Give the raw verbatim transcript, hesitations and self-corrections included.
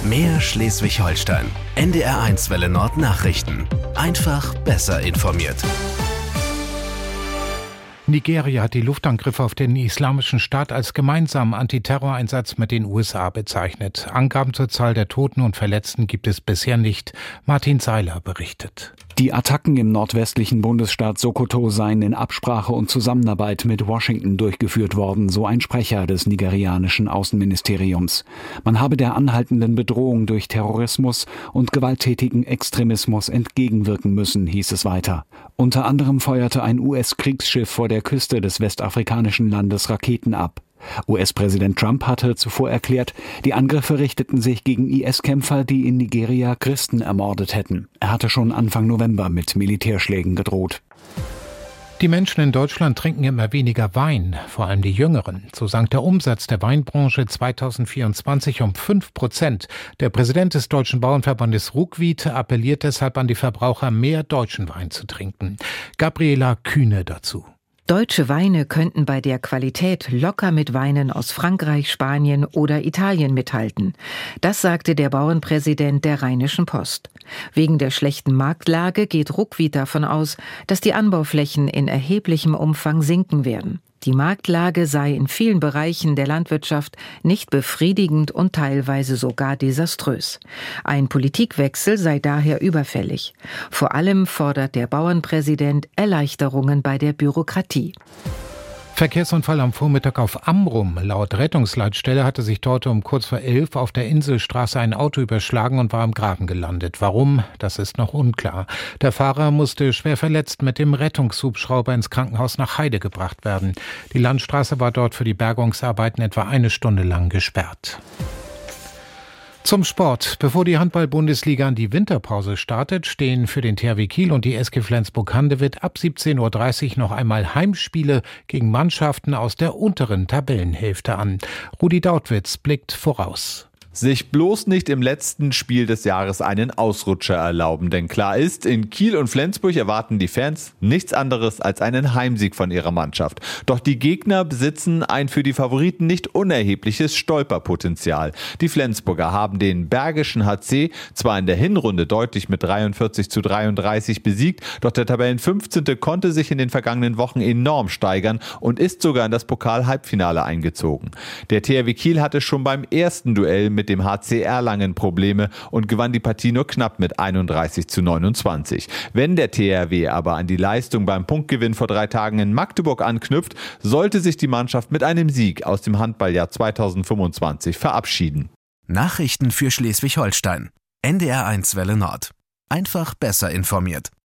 Mehr Schleswig-Holstein. N D R eins Welle Nord Nachrichten. Einfach besser informiert. Nigeria hat die Luftangriffe auf den Islamischen Staat als gemeinsamen Antiterroreinsatz mit den U S A bezeichnet. Angaben zur Zahl der Toten und Verletzten gibt es bisher nicht. Martin Seiler berichtet. Die Attacken im nordwestlichen Bundesstaat Sokoto seien in Absprache und Zusammenarbeit mit Washington durchgeführt worden, so ein Sprecher des nigerianischen Außenministeriums. Man habe der anhaltenden Bedrohung durch Terrorismus und gewalttätigen Extremismus entgegenwirken müssen, hieß es weiter. Unter anderem feuerte ein U S-Kriegsschiff vor der Küste des westafrikanischen Landes Raketen ab. U S-Präsident Trump hatte zuvor erklärt, die Angriffe richteten sich gegen I S-Kämpfer, die in Nigeria Christen ermordet hätten. Er hatte schon Anfang November mit Militärschlägen gedroht. Die Menschen in Deutschland trinken immer weniger Wein, vor allem die Jüngeren. So sank der Umsatz der Weinbranche zweitausendvierundzwanzig um fünf Prozent. Der Präsident des Deutschen Bauernverbandes Ruckwied appelliert deshalb an die Verbraucher, mehr deutschen Wein zu trinken. Gabriela Kühne dazu. Deutsche Weine könnten bei der Qualität locker mit Weinen aus Frankreich, Spanien oder Italien mithalten. Das sagte der Bauernpräsident der Rheinischen Post. Wegen der schlechten Marktlage geht Ruckwied davon aus, dass die Anbauflächen in erheblichem Umfang sinken werden. Die Marktlage sei in vielen Bereichen der Landwirtschaft nicht befriedigend und teilweise sogar desaströs. Ein Politikwechsel sei daher überfällig. Vor allem fordert der Bauernpräsident Erleichterungen bei der Bürokratie. Verkehrsunfall am Vormittag auf Amrum. Laut Rettungsleitstelle hatte sich dort um kurz vor elf auf der Inselstraße ein Auto überschlagen und war im Graben gelandet. Warum? Das ist noch unklar. Der Fahrer musste schwer verletzt mit dem Rettungshubschrauber ins Krankenhaus nach Heide gebracht werden. Die Landstraße war dort für die Bergungsarbeiten etwa eine Stunde lang gesperrt. Zum Sport. Bevor die Handball-Bundesliga in die Winterpause startet, stehen für den T H W Kiel und die S G Flensburg-Handewitt ab siebzehn Uhr dreißig noch einmal Heimspiele gegen Mannschaften aus der unteren Tabellenhälfte an. Rudi Dautwitz blickt voraus. Sich bloß nicht im letzten Spiel des Jahres einen Ausrutscher erlauben, denn klar ist, in Kiel und Flensburg erwarten die Fans nichts anderes als einen Heimsieg von ihrer Mannschaft. Doch die Gegner besitzen ein für die Favoriten nicht unerhebliches Stolperpotenzial. Die Flensburger haben den Bergischen H C zwar in der Hinrunde deutlich mit dreiundvierzig zu dreiunddreißig besiegt, doch der Tabellenfünfzehnte konnte sich in den vergangenen Wochen enorm steigern und ist sogar in das Pokal-Halbfinale eingezogen. Der T H W Kiel hatte schon beim ersten Duell mit dem H C Erlangen Probleme und gewann die Partie nur knapp mit einunddreißig zu neunundzwanzig. Wenn der T H W aber an die Leistung beim Punktgewinn vor drei Tagen in Magdeburg anknüpft, sollte sich die Mannschaft mit einem Sieg aus dem Handballjahr zweitausendfünfundzwanzig verabschieden. Nachrichten für Schleswig-Holstein. N D R eins Welle Nord. Einfach besser informiert.